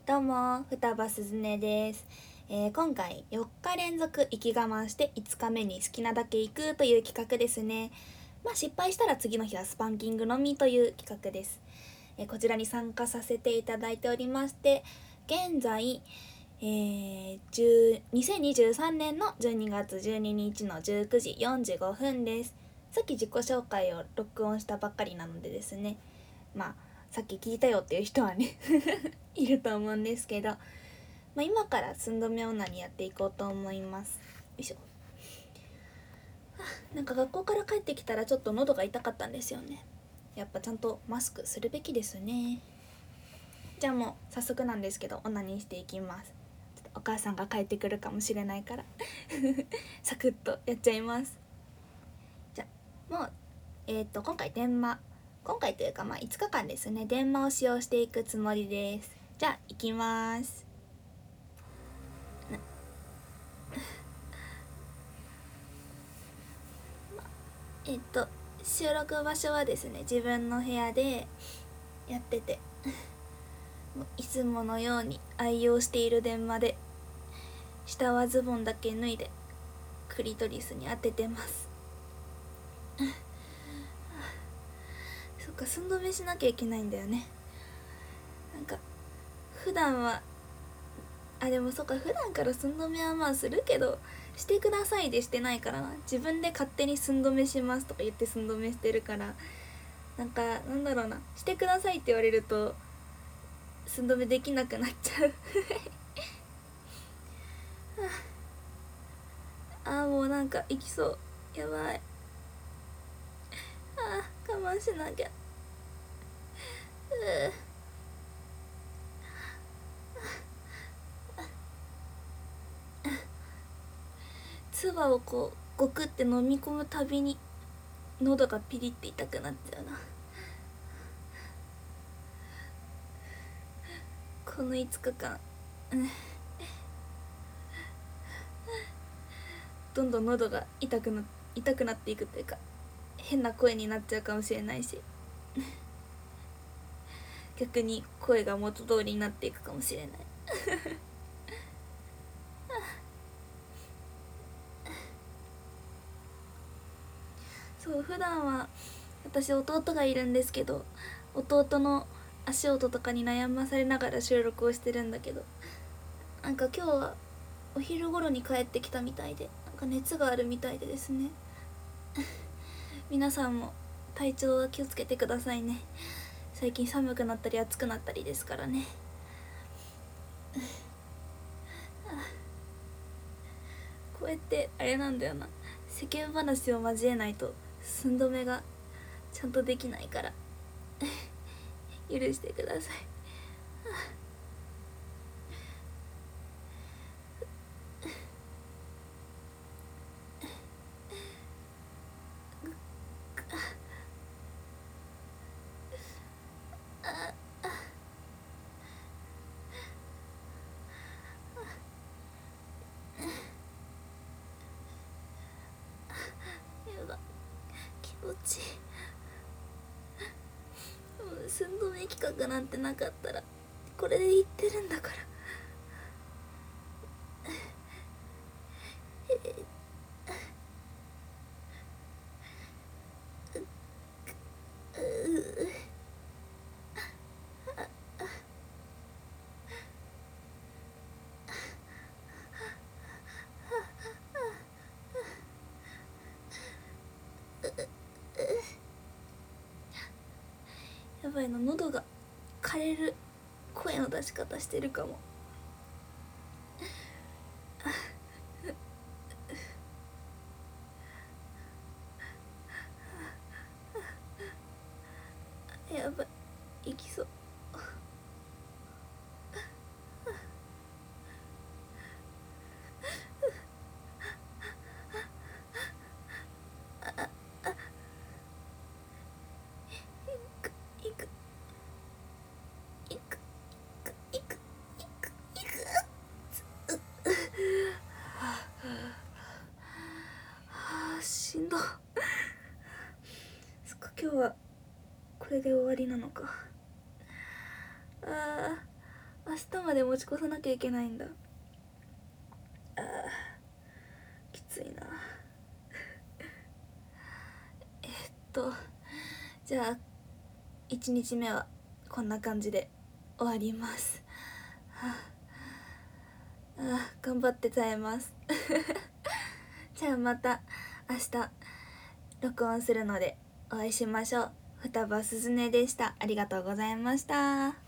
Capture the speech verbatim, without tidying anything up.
どうも、双葉すずねです、えー、今回よっか連続生き我慢していつかめに好きなだけ行くという企画ですね。まあ失敗したら次の日はスパンキングのみという企画です。えー、こちらに参加させていただいておりまして、現在、えー、にせんにじゅうさんねんのじゅうにがつじゅうににちのじゅうくじよんじゅうごふんです。さっき自己紹介を録音したばっかりなのでですね、まあさっき聞いたよっていう人はねいると思うんですけど、まあ、今から寸止め女にやっていこうと思います。よいしょ。なんか学校から帰ってきたらちょっと喉が痛かったんですよね。やっぱちゃんとマスクするべきですね。じゃあもう早速なんですけどオナニーしていきます。ちょっとお母さんが帰ってくるかもしれないからサクッとやっちゃいます。じゃあもうえっ、ー、と今回電話今回というかまあいつかかんですね、電話を使用していくつもりです。じゃあ行きます。えっと収録場所はですね、自分の部屋でやってて、いつものように愛用している電話で、下はズボンだけ脱いでクリトリスに当ててますそっか、寸止めしなきゃいけないんだよね。なんか普段はあでもそっか、普段から寸止めはまあするけど、してくださいでしてないからな。自分で勝手に寸止めしますとか言って寸止めしてるから、なんかなんだろうな、してくださいって言われると寸止めできなくなっちゃうあーもうなんか行きそう、やばい。あー我慢しなきゃ。う唾をこうゴクって飲み込むたびに喉がピリって痛くなっちゃうな。このいつかかん、うん、どんどん喉が痛くな痛くなっていくというか、変な声になっちゃうかもしれないし逆に声が元通りになっていくかもしれないそう、普段は私弟がいるんですけど、弟の足音とかに悩まされながら収録をしてるんだけど、なんか今日はお昼頃に帰ってきたみたいで、なんか熱があるみたいでですね皆さんも体調は気をつけてくださいね。最近寒くなったり暑くなったりですからね。こうやってあれなんだよな、世間話を交えないと寸止めがちゃんとできないから許してください。やだ、気持ちいい。寸止め企画なんてなかったらこれで言ってるんだから。やばいの、喉が枯れる声の出し方してるかも。やばい、行きそう。いくいくいくいくいくはあ、しんど。そっか、今日はこれで終わりなのか。あーあ明日まで持ち越さなきゃいけないんだ。あーきついな。えっとじゃあいちにちめはこんな感じで終わります。はあ、あー頑張って耐えますじゃあまた明日録音するのでお会いしましょう。双葉すずねでした。ありがとうございました。